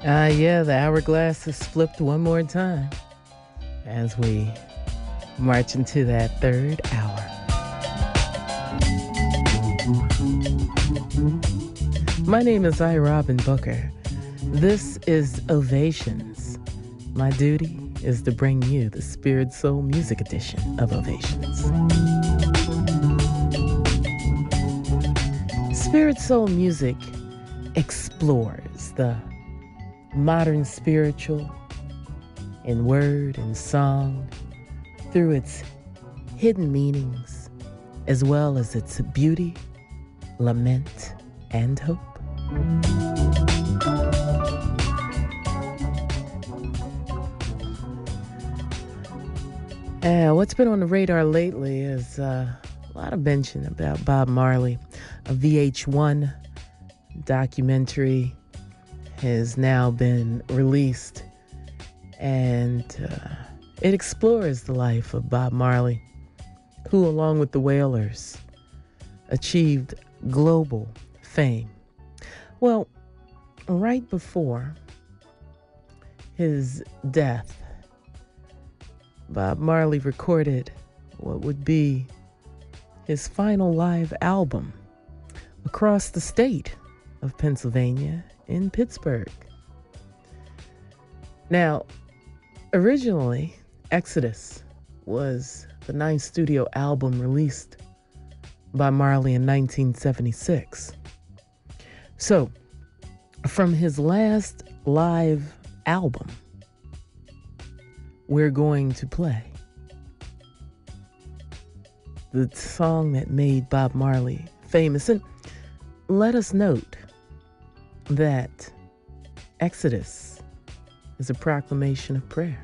Yeah, the hourglass is flipped one more time as we march into that third hour. My name is I. Robin Booker. This is Ovations. My duty is to bring you the Spirit Soul Music edition of Ovations. Spirit Soul Music explores the modern spiritual in word and song through its hidden meanings as well as its beauty, lament, and hope. What's been on the radar lately is a lot of mention about Bob Marley. A VH1 documentary has now been released, and it explores the life of Bob Marley, who, along with the Wailers, achieved global fame. Well, right before his death, Bob Marley recorded what would be his final live album across the state of Pennsylvania in Pittsburgh. Now, originally, Exodus was the ninth studio album released by Marley in 1976. So, from his last live album, we're going to play the song that made Bob Marley famous. And let us note that Exodus is a proclamation of prayer.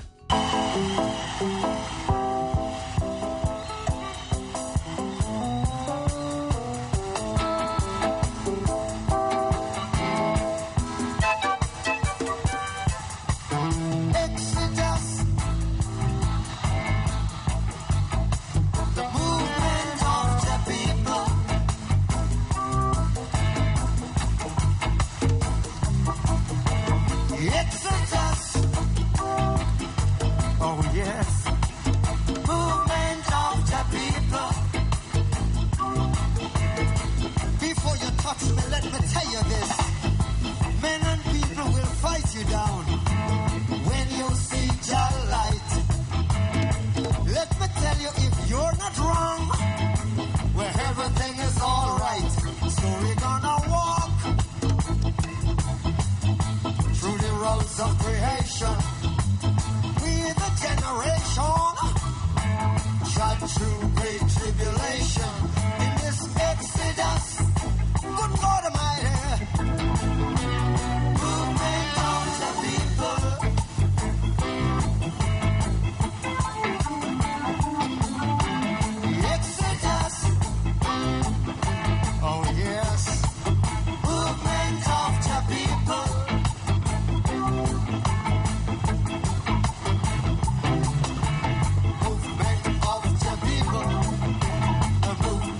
Movement of the people, a movement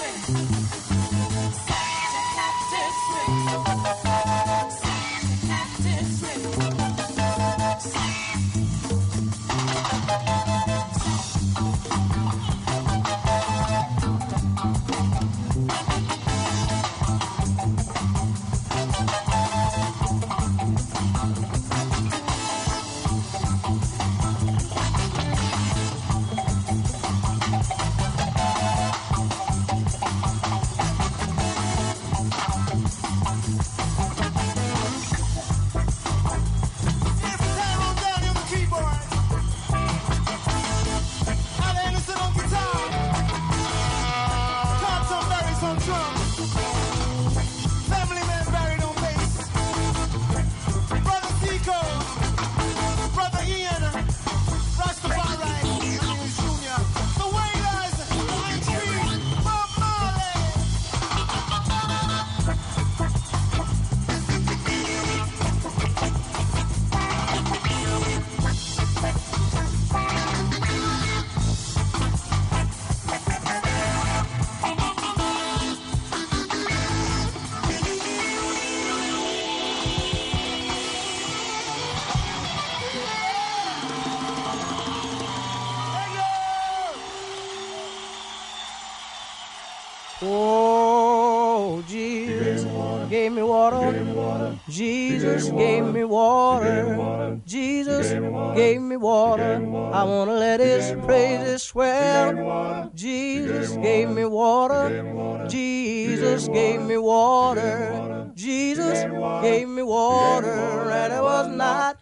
Oh, Jesus gave me water. Jesus gave me water. Jesus gave me water. I want to let his praises swell. Jesus gave me water. Jesus gave me water. Jesus gave me water. And it was not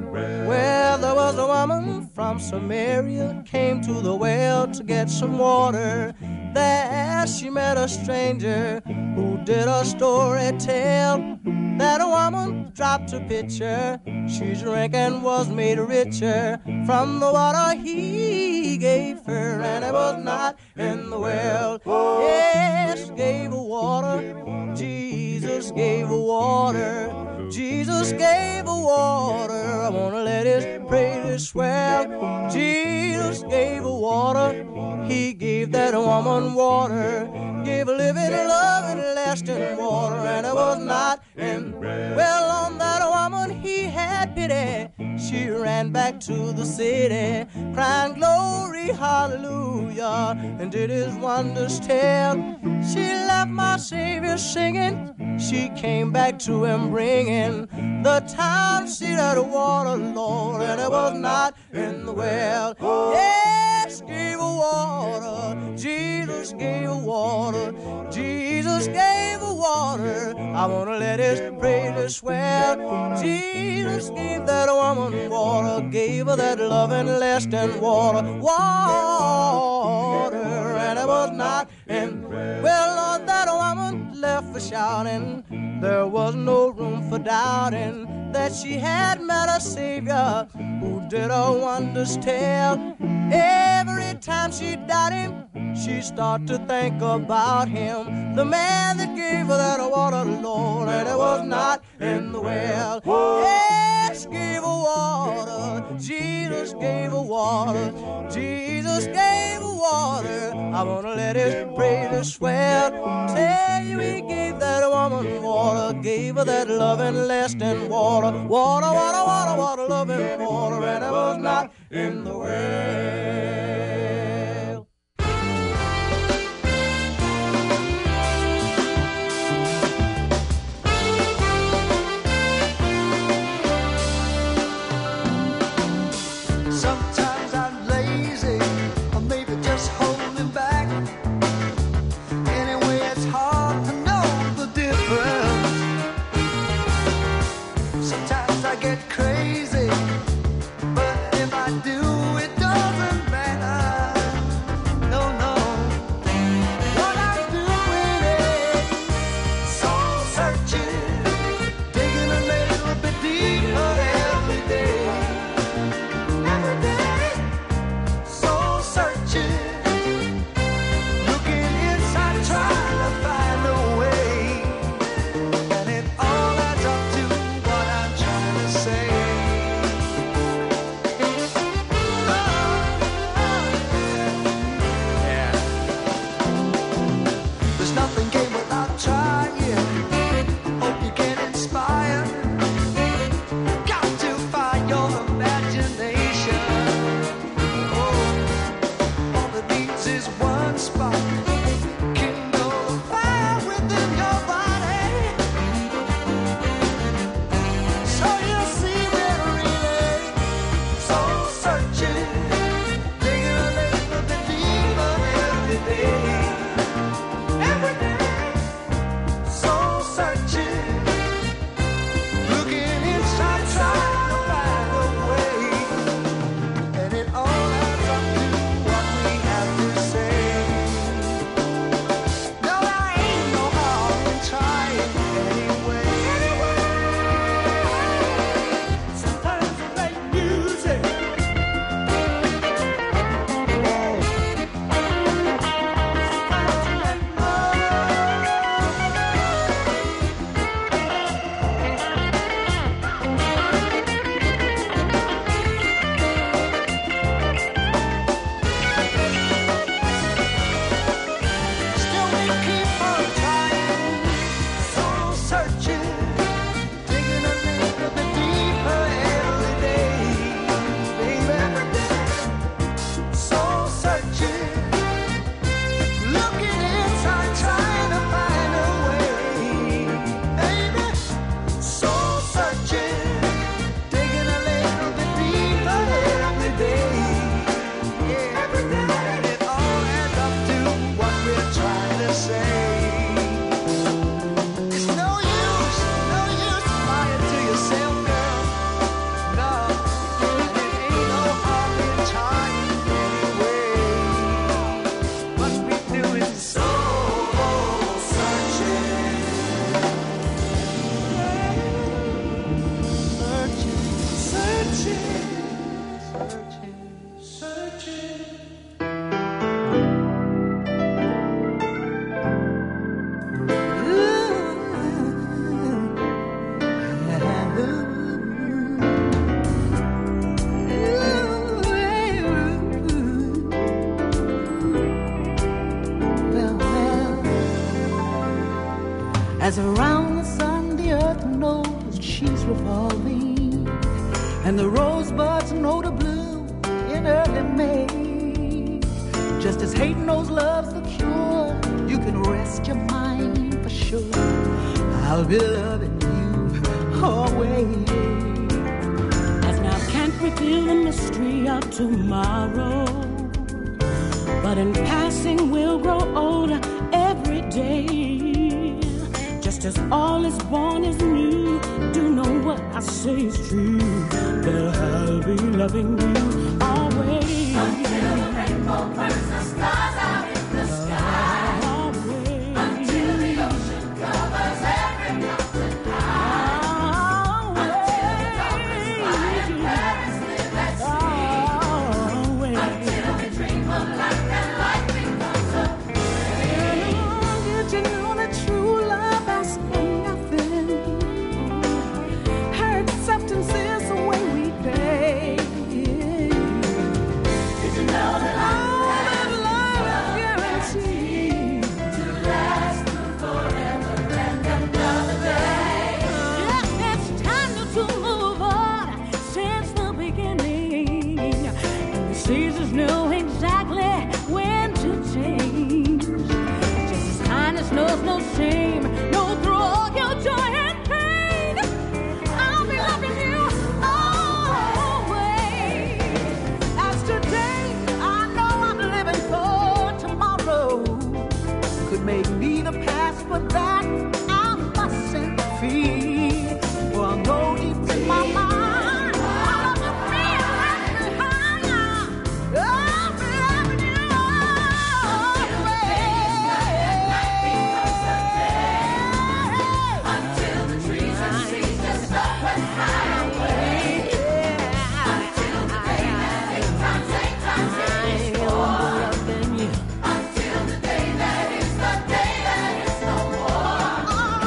well. There was a woman from Samaria came to the well to get some water. There she met a stranger who did a story tell that a woman dropped her pitcher. She drank and was made richer from the water he gave her, and it was not in the well. Yes, gave her water. Jesus gave her water. Jesus gave her water. I want to let his praises swell. Jesus gave her water. He gave that woman water, gave a living, loving, lasting water, and it was not in. Well, on that woman he had pity. She ran back to the city, crying glory, hallelujah, and did his wonders tell. She left my Savior singing. She came back to him bringing the time she had water, Lord, and it was not in the well. Yes, gave her water. Jesus gave her water. Jesus gave her water. I want to let his praises swell. Jesus gave that woman water, gave her that loving, lasting water, and it was not in. Well, Lord, that woman left for shouting. There was no room for doubting that she had met a Savior who did her wonders tell. Every time she doubted him, she started to think about him, the man that gave her that water, Lord, and it was not in the well. Yes, gave her water. Jesus gave her water. Jesus gave her water. I want to let his praises swell. Tell you he gave that woman water, gave her that loving, lasting water. Water, water, water, water, loving water, and it was not in the well. Sometimes I'm lazy, or maybe just holding back. Anyway, it's hard to know the difference. Sometimes I get crazy, but if I do, it doesn't matter. to say. It's no use lying to yourself, girl. No, it ain't no harm in trying anyway. What we do is soul searching. As around the sun the earth knows she's revolving, and the rosebuds know to bloom in early May. Just as hate knows love's the cure, you can rest your mind for sure. I'll be loving you always. As now can't reveal the mystery of tomorrow, but in passing we'll grow older every day. Just as all is born is new, do know what I say is true, that I'll be loving you always. Until the rainbow burns the stars out in the sky. Always. Until the ocean covers every mountain high. Until the dolphins fly and parrots live at sea. Always. Until we dream of life and life becomes a dream. Did you know that true love asks for nothing? Her acceptance is the way we pay. Did you know that love is guaranteed to last through forever and another day? Yeah, it's time to move on since the beginning, and the seasons know exactly when to change. Just as kindness knows no shame, no through all your joy and pain, I'll be loving you always. As today, I know I'm living for tomorrow. Could make me the past, but that I mustn't fear. For I know deep in my mind, I love to feel left behind. I'll be loving you always. Until the trees and seas just stop and fly away. Until the day that 8 times 8 times 8 is 4. Until the day that is the day that is no more.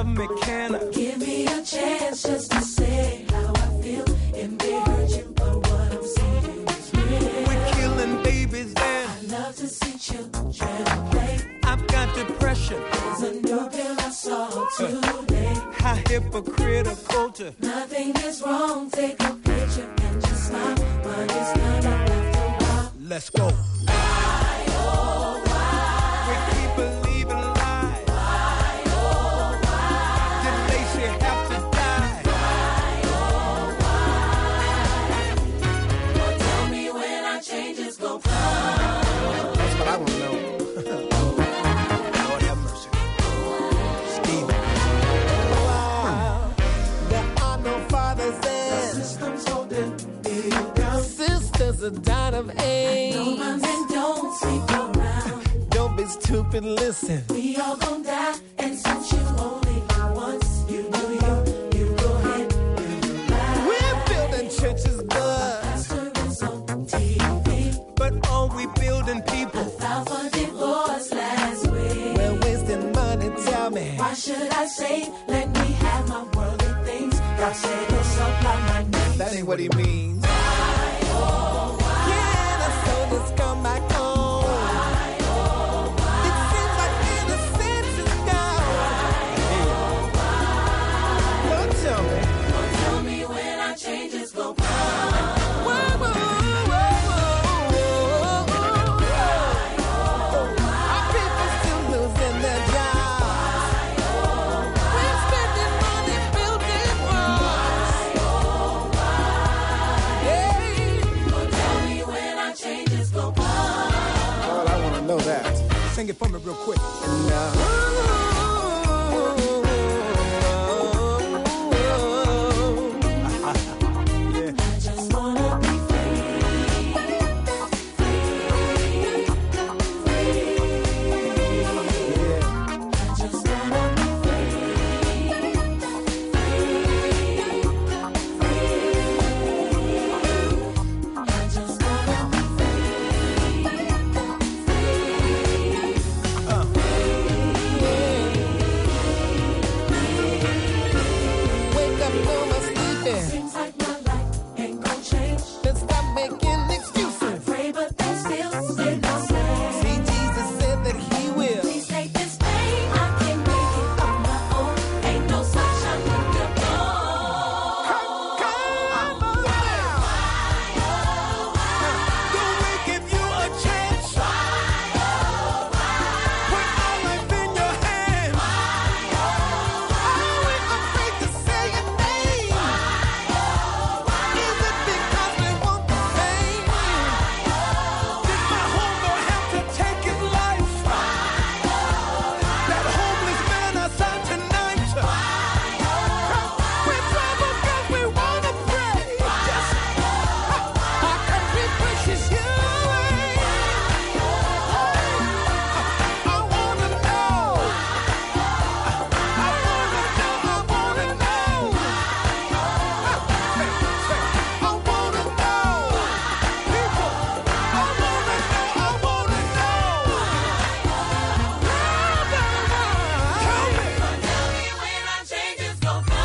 me, can I? Give me a chance just to say how I feel. It may hurt you, but what I'm saying is real. We're killing babies and I love to see children play. I've got depression. There's a new pill I saw today. How hypocritical to Nothing is wrong. Take a picture and just smile. But it's not after a while. let's go. Why, oh, why? We keep believing lies. Why, oh, why? Did Lacey have to die? Why, oh, why? Well, tell me when our changes go come. That's what I want to know. Lord have mercy. Steve. There are no fathers and Systems holding me down. sisters are dying of AIDS. No, my men don't sleep around. Don't be stupid, listen. We all gon' die, and since you only live once, you do you go ahead, you lie. We're building churches, but Pastor is on TV. But are we building people? Filed for divorce last week. we're wasting money, tell me. Why should I say, let me have my worldly things? God said he'll supply my needs. That ain't what he means. Why, oh, why? Can the soldiers come back home? Why, oh, why? It seems like innocence is gone. Don't tell me. Well, tell me when our changes go come. Whoa, whoa, whoa, whoa, whoa. Our people still losing their jobs. We're spending money building walls. Yeah. Well, tell me when our changes go come. Well, I want to know that. Sing it for me real quick. Yeah. I just wanna be free. Free. Yeah. I just wanna be free. I just wanna be Wake up, no more sleeping. Seems like my life ain't gon' change. Let's stop making excuses. Pray, but there's still sin no way. See, Jesus said that he will. Please take this pain. I can make it on my own. Ain't no sunshine in your bones. Come on now. Do we give you a chance? Put our life in your hands. Are we afraid to say your name? Is it because we want the fame? Did my homeboy have to take his life? That homeless man outside tonight. We're troubled 'cause we wanna pray. Our country pushes you away. I wanna know. I wanna know. I wanna know. I wanna know. People, I wanna know. I wanna know. Tell me. Tell me when our changes go come.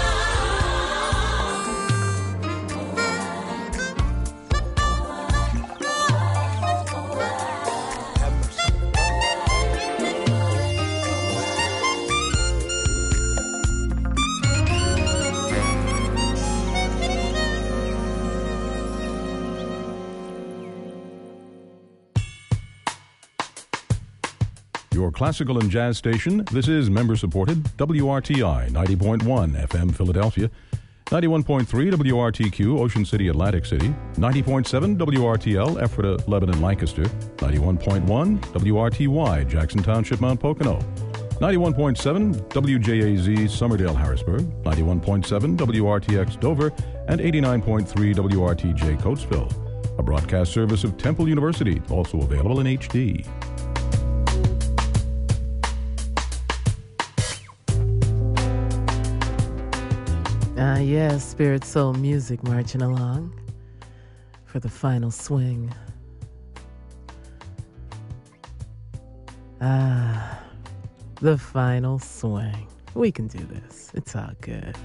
Your classical and jazz station. This is member-supported WRTI 90.1 FM Philadelphia, 91.3 WRTQ Ocean City, Atlantic City, 90.7 WRTL Ephrata, Lebanon, Lancaster, 91.1 WRTY Jackson Township, Mount Pocono, 91.7 WJAZ Somerdale, Harrisburg, 91.7 WRTX Dover, and 89.3 WRTJ Coatesville. A broadcast service of Temple University, also available in HD. Yes, Spirit Soul music marching along for the final swing. The final swing. We can do this. It's all good.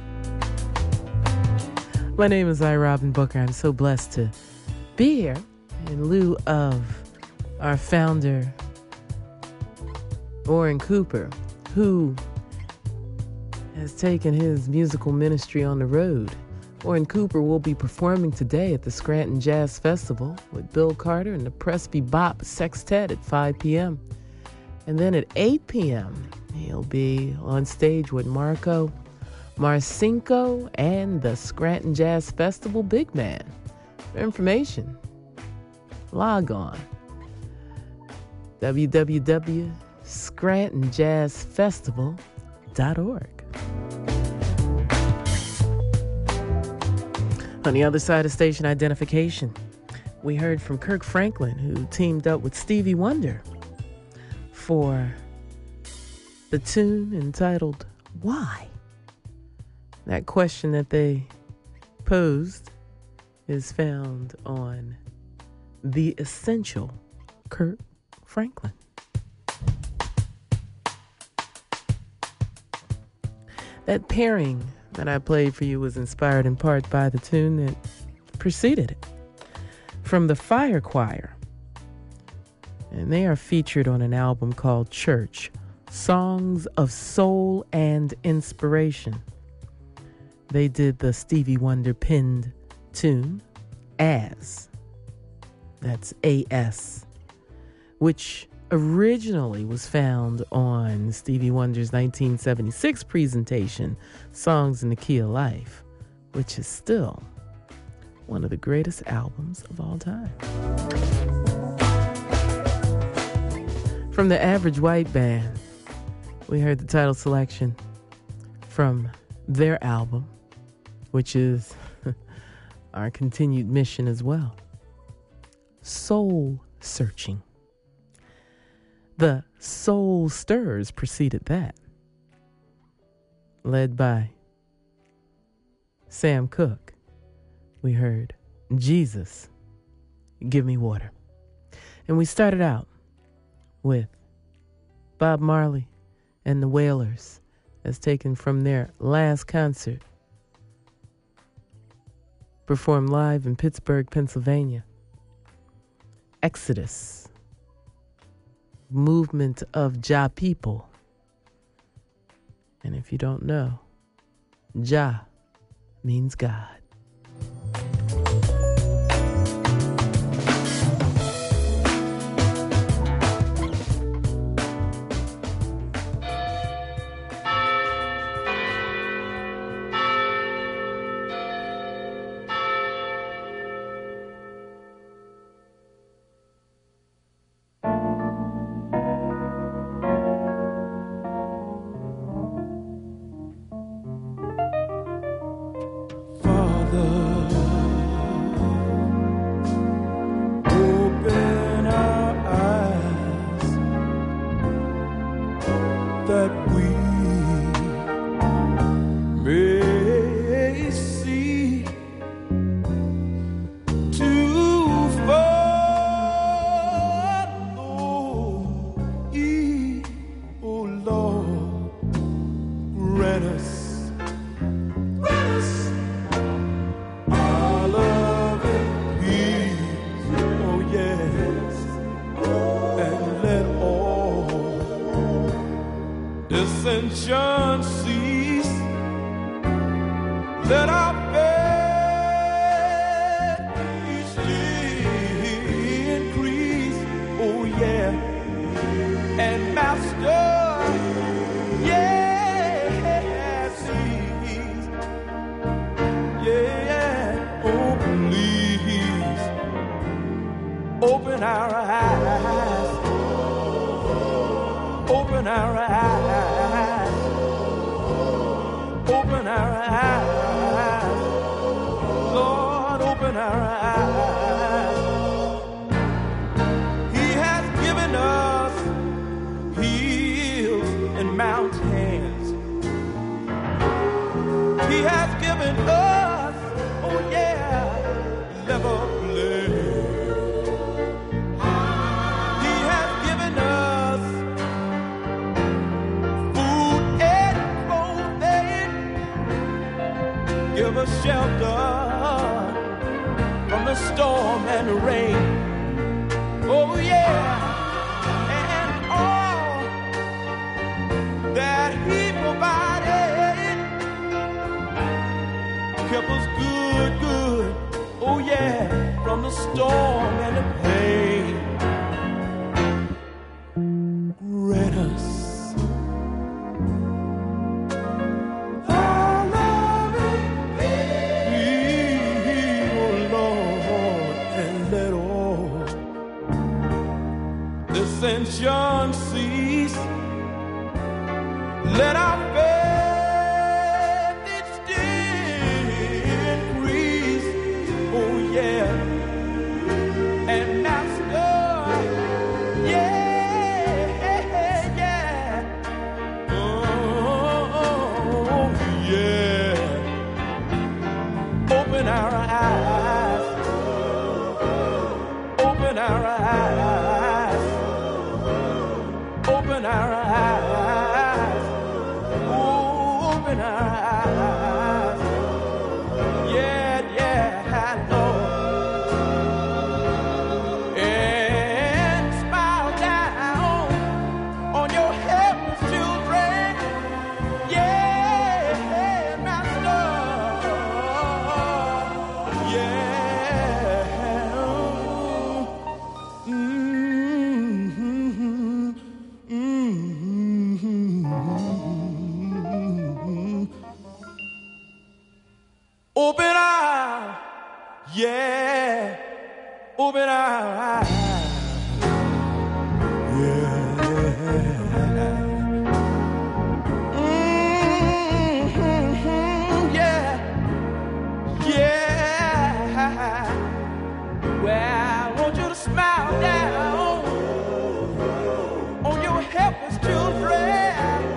My name is I. Robin Booker. I'm so blessed to be here in lieu of our founder, Orrin Cooper, who has taken his musical ministry on the road. Orrin Cooper will be performing today at the Scranton Jazz Festival with Bill Carter and the Presby Bop Sextet at 5 p.m. And then at 8 p.m., he'll be on stage with Marco Marcinko and the Scranton Jazz Festival Big Man. For information, log on www.scrantonjazzfestival.org. On the other side of station identification, we heard from Kirk Franklin, who teamed up with Stevie Wonder for the tune entitled Why? That question that they posed is found on The Essential Kirk Franklin. That pairing that I played for you was inspired in part by the tune that preceded it, from the Fire Choir. And they are featured on an album called Church, Songs of Soul and Inspiration. They did the Stevie Wonder penned tune, As. That's A-S, which originally was found on Stevie Wonder's 1976 presentation, Songs in the Key of Life, which is still one of the greatest albums of all time. From the Average White Band, we heard the title selection from their album, which is our continued mission as well, Soul Searching. The Soul Stirrers preceded that, led by Sam Cooke. We heard Jesus, Give Me Water. And we started out with Bob Marley and the Wailers, as taken from their last concert, performed live in Pittsburgh, Pennsylvania. Exodus, movement of Jah people. And if you don't know, Jah means God. Food and clothes. give us shelter from the storm and the rain. Oh yeah, and all that He provided kept us good, good. Oh yeah, from the storm and the pain. Grant us all of it, oh Lord, and let all dissension cease. Let our faith it still increase. Oh yeah, and Master, yeah, yeah, oh yeah. Open our eyes, open our eyes, open our eyes, open our eyes. Yeah, yeah, Lord. And smile down on your helpless children. Yeah, Master. Yeah. Open our, yeah, open our eyes. Yeah, yeah. Well, I want you to smile down on your helpless children.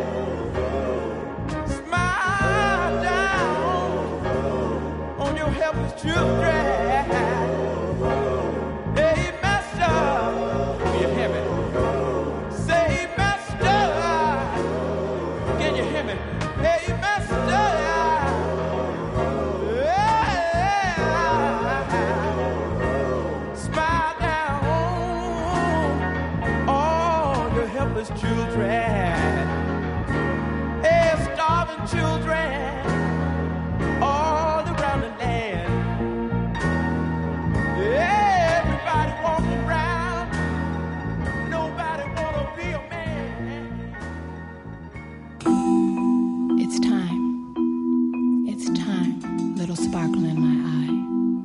Smile down on your helpless children. Hey, Master, can you hear me? Say, Master, can you hear me? Hey, Master, smile down on your helpless children. Hey, starving children all around the land. Everybody walking around, nobody wanna be a man. It's time, little sparkle in my eye,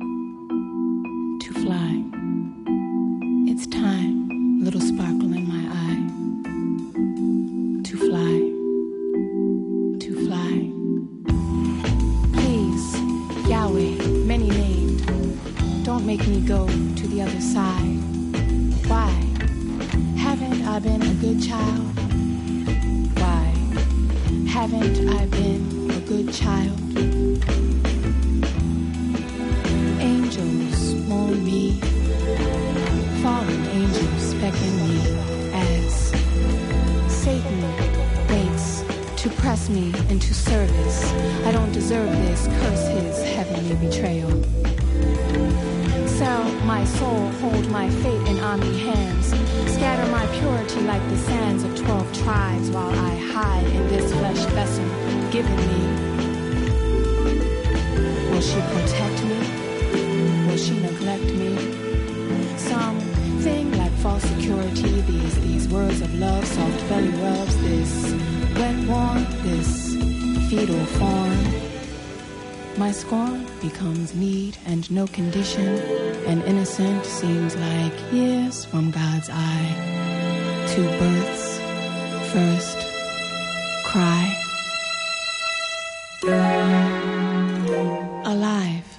to fly. It's time, little sparkle in my eye, to fly, to fly. Please, Yahweh, many named, don't make me go to the other side. Why? Haven't I been a good child? Why? Haven't I been a good child? Angels mourn me, fallen angels beckon me as Satan waits to press me into service. I don't deserve this, curse his heavenly betrayal. Sell my soul, hold my fate in omni hands. Scatter my purity like the sands of 12 tribes while I hide in this flesh vessel given me. Will she protect me? Will she neglect me? Something like false security, these words of love, soft belly rubs, this wet warmth, this fetal form. My scorn becomes need and no condition, and innocent seems like years from God's eye to birth's first cry. Alive,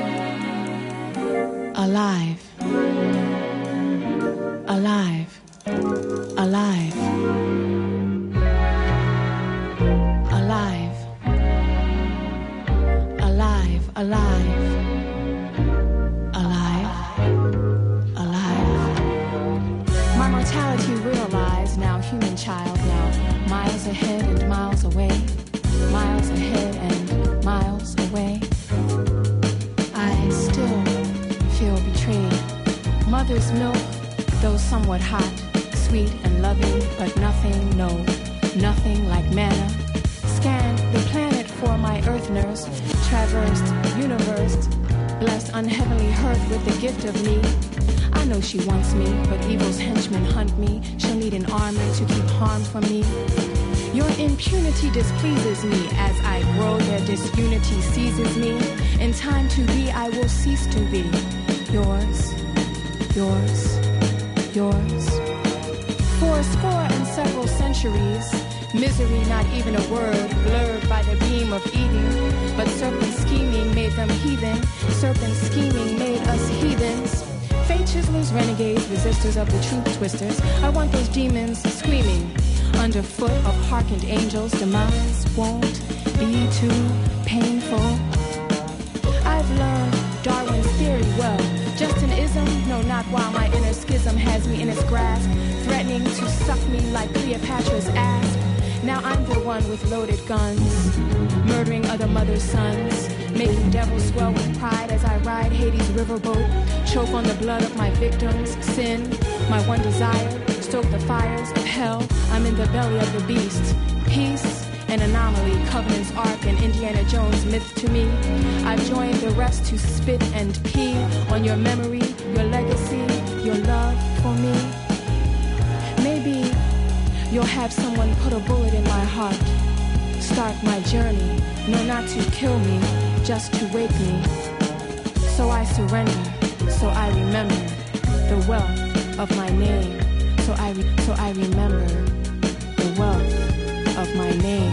alive, alive, alive, alive, alive, alive, alive, alive. My mortality realized, now human child, now miles ahead and miles away, miles ahead and miles away. mother's milk, though somewhat hot, sweet and loving, but nothing, no, nothing like manna. Scanned the planet for my earth nurse, traversed universe, blessed unheavenly hurt with the gift of me. I know she wants me, but evil's henchmen hunt me. She'll need an army to keep harm from me. Your impunity displeases me. As I grow, their disunity seizes me. In time to be, I will cease to be. Yours, yours, yours. For a score and several centuries, misery, not even a word, blurred by the beam of Eden. But serpent scheming made them heathen. Serpent scheming made us heathens. Fate chiselers, renegades, resistors of the truth twisters. I want those demons screaming underfoot of hearkened angels. Demise won't be too painful. I've learned Darwin's theory well. Just an ism, no, not while my inner schism has me in its grasp, threatening to suck me like Cleopatra's asp. Now I'm the one with loaded guns, murdering other mothers' sons, making devils swell with pride as I ride Hades' riverboat, choke on the blood of my victims, sin, my one desire, stoke the fires of hell. I'm in the belly of the beast, peace, an anomaly, Covenant's Ark and Indiana Jones myth to me. I've joined the rest to spit and pee on your memory, your legacy, your love for me. Maybe you'll have someone put a bullet in my heart, start my journey, no, not to kill me, just to wake me. So I surrender, so I remember the wealth of my name. So I remember the wealth of my name.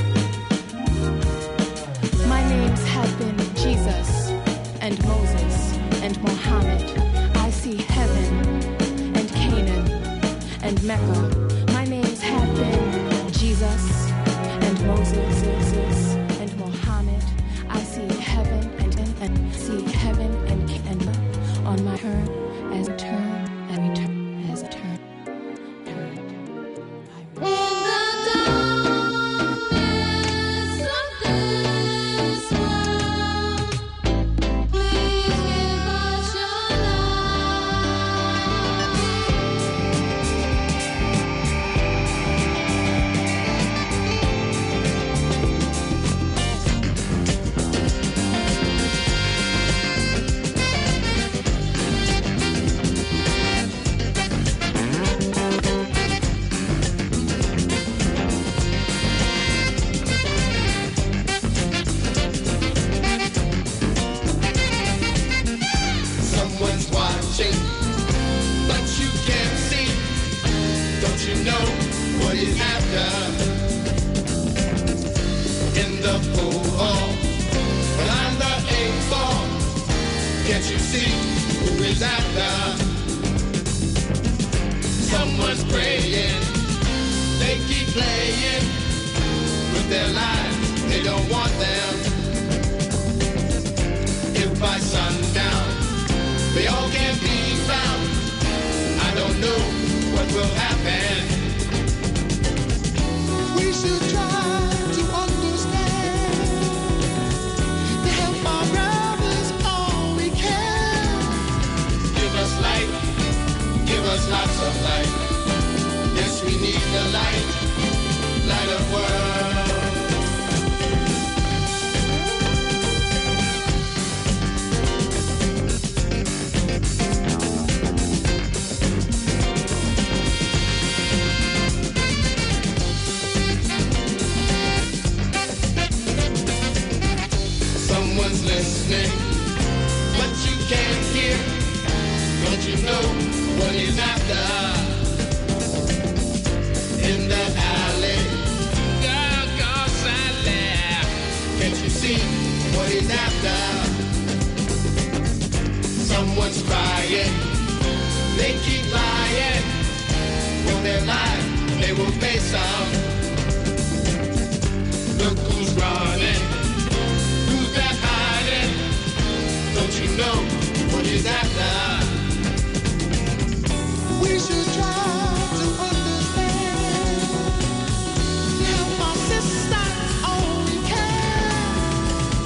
My names have been Jesus and Moses and Mohammed. I see heaven and Canaan and Mecca. My names have been Jesus and Moses and Mohammed. I see heaven and see heaven and on my turn as a turn and return as a turn.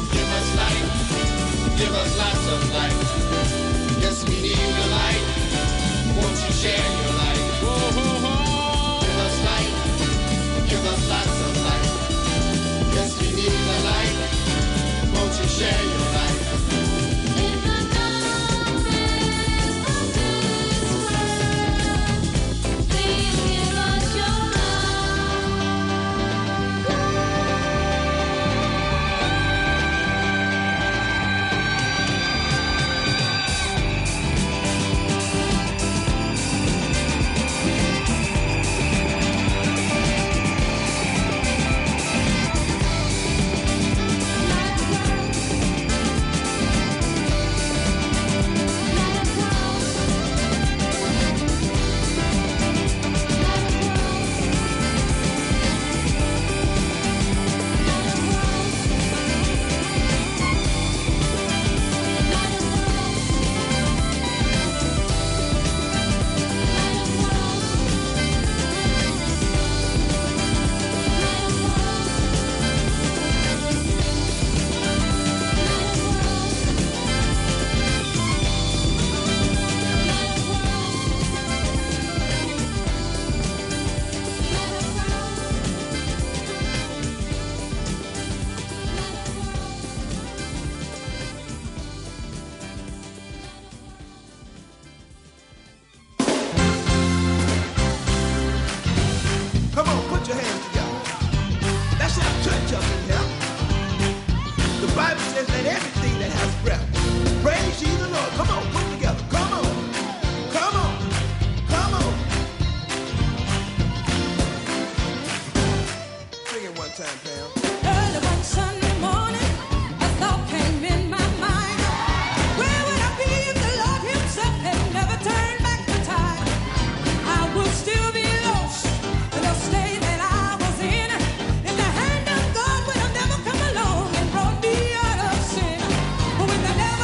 Give us lots of light. Yes, we need the light. Bible says that everything that has breath, praise ye the Lord. Come on, put it together. Come on. Come on. Come on. Sing it one time, Pam. Early one Sunday morning, a thought came in my mind. Where would I be if the Lord himself had never turned back the time? I would still be lost in the state that I was in. If the hand of God would have never come along and brought me out of sin. But when the devil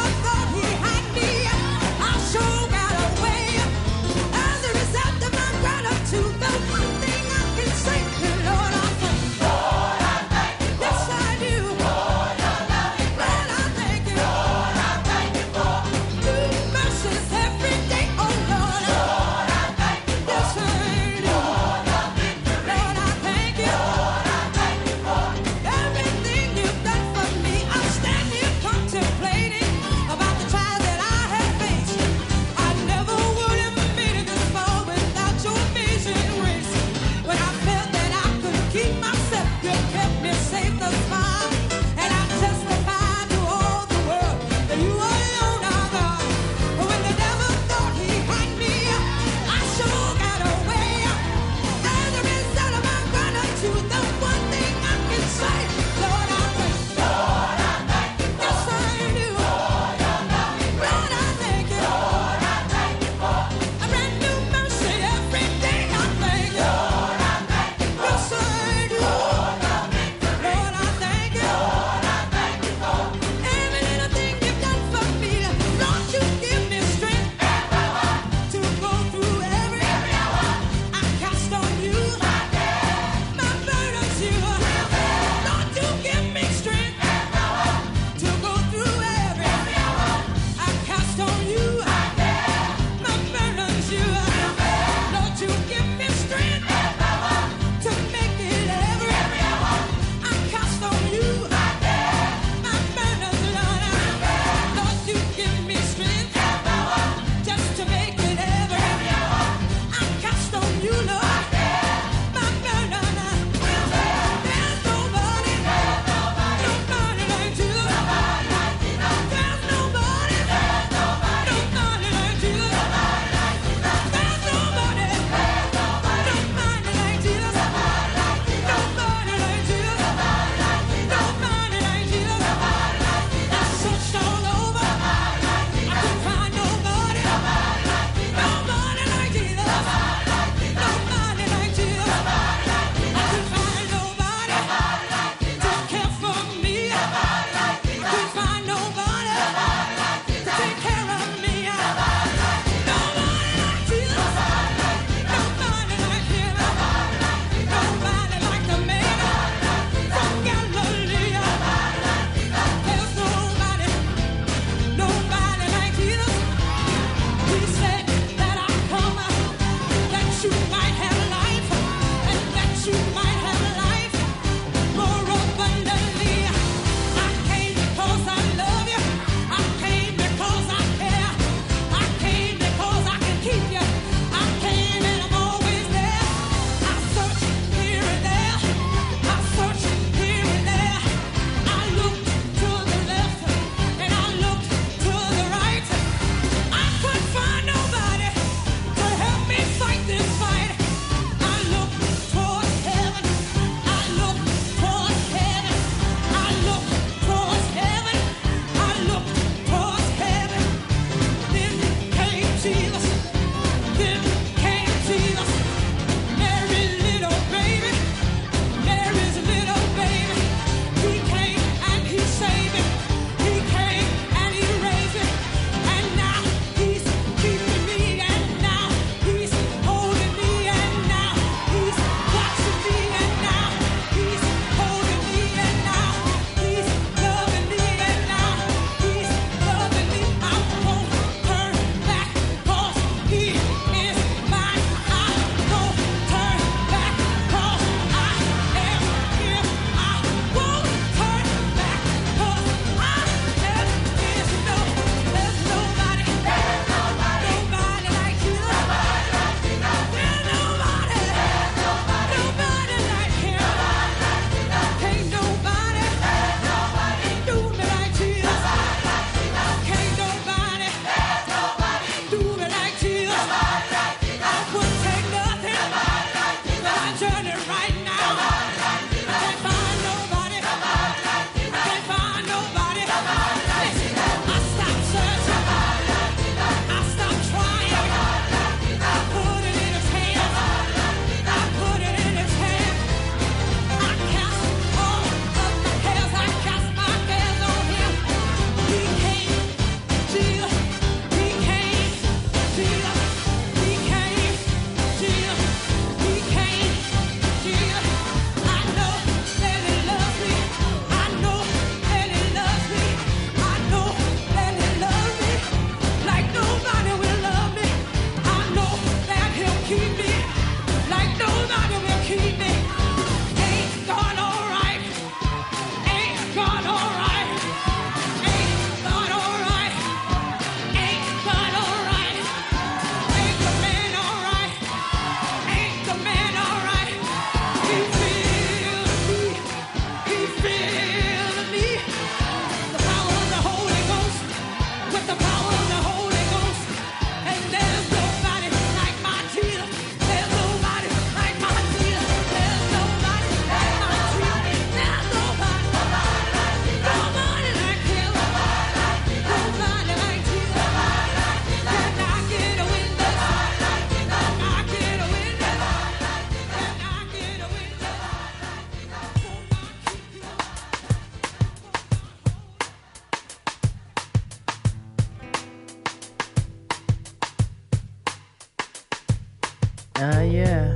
Yeah.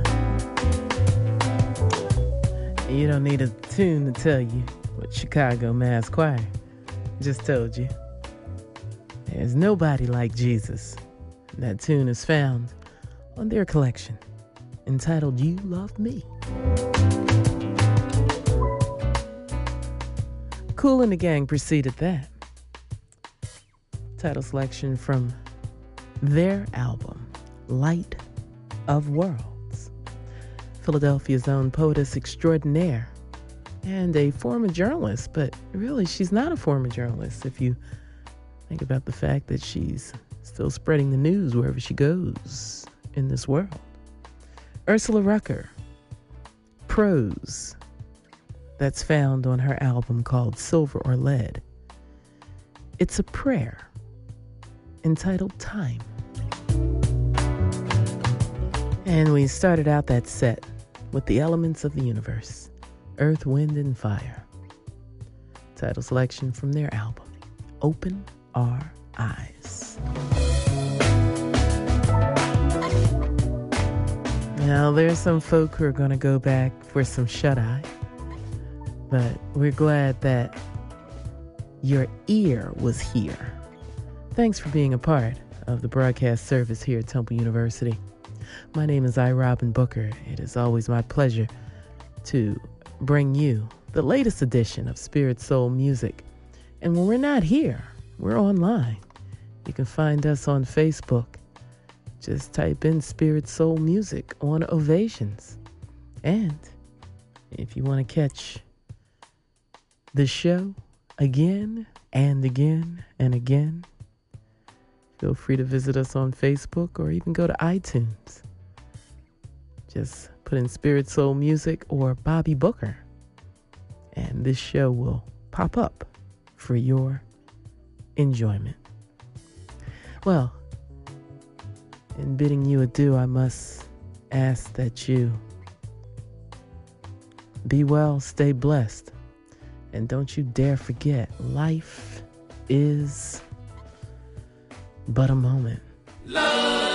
You don't need a tune to tell you what Chicago Mass Choir just told you. There's nobody like Jesus. That tune is found on their collection entitled You Love Me. Kool and the Gang preceded that. Title selection from their album, Light of Worlds. Philadelphia's own poetess extraordinaire and a former journalist, but really she's not a former journalist if you think about the fact that she's still spreading the news wherever she goes in this world. Ursula Rucker, prose that's found on her album called Silver or Lead. It's a prayer entitled Time. And we started out that set with the elements of the universe, Earth, Wind, and Fire. Title selection from their album, Open Our Eyes. Now, there's some folk who are going to go back for some shut-eye, but we're glad that your ear was here. Thanks for being a part of the broadcast service here at Temple University. My name is I. Robin Booker. It is always my pleasure to bring you the latest edition of Spirit Soul Music. And when we're not here, we're online. You can find us on Facebook. Just type in Spirit Soul Music on Ovations. And if you want to catch the show again and again and again, feel free to visit us on Facebook or even go to iTunes. Just put in Spirit Soul Music or Bobby Booker, and this show will pop up for your enjoyment. Well, in bidding you adieu, I must ask that you be well, stay blessed, and don't you dare forget, life is but a moment. Love.